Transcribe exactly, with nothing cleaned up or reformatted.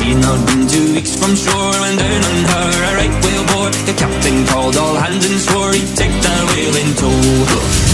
We'd not been two weeks from shore when down on her a right whale bore. The captain called all hands and swore he'd take that whale in tow.